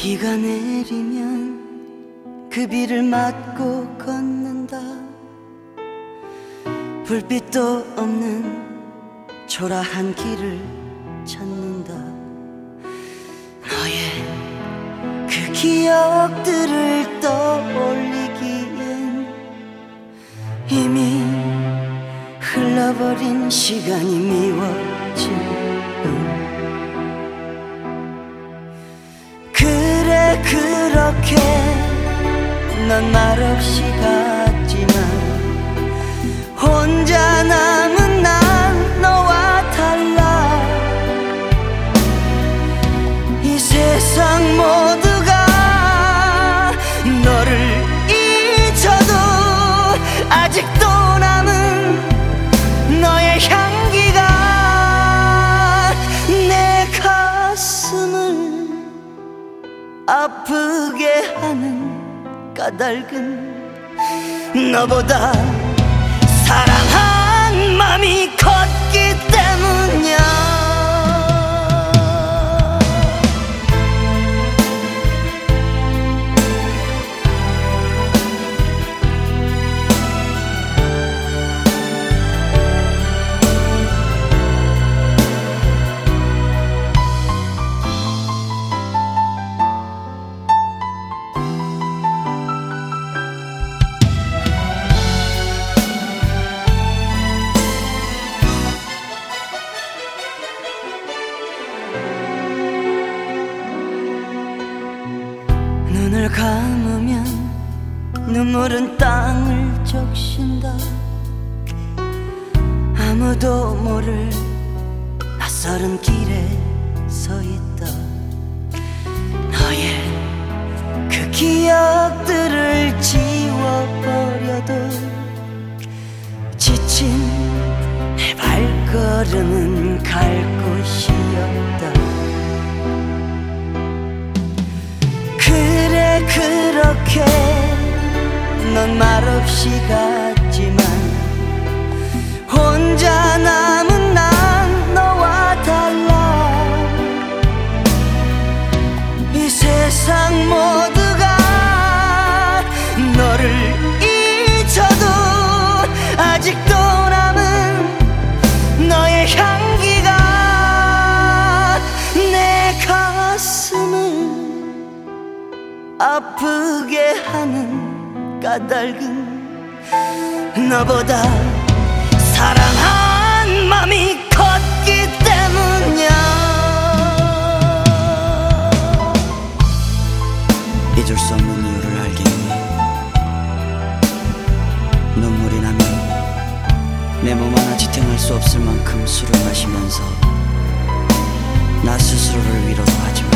비가 내리면 그 비를 맞고 걷는다. 불빛도 없는 초라한 길을 찾는다. 너의 그 기억들을 떠올리기엔 이미 흘러버린 시간이 미워질 뿐. 그래 그렇게 넌 말없이 갔지만 혼자 남은 난 너와 달라. 이 세상 모두가 너를 잊혀도 아직도 남은 너의 향기가 내 가슴을 아프게 하는 까닭은 너보다 사랑한 맘이 컸기 때문이야. 눈을 감으면 눈물은 땅을 적신다. 아무도 모를 낯설은 길에 서 있다. 너의 그 기억들을 지워버려도 지친 내 발걸음은 갈 곳이 없다. 그래 그렇게 넌 말없이 갔지만 혼자 남은 난 너와 달라. 이 세상 모두가 너를 잊혀도 아직도 남은 너의 향기가 내 가슴을 아프게 하는 까닭은 너보다 사랑한 맘이 컸기 때문이야. 잊을 수 없는 이유를 알겠니? 눈물이 나면 내 몸 하나 지탱할 수 없을 만큼 술을 마시면서 나 스스로를 위로도 하지만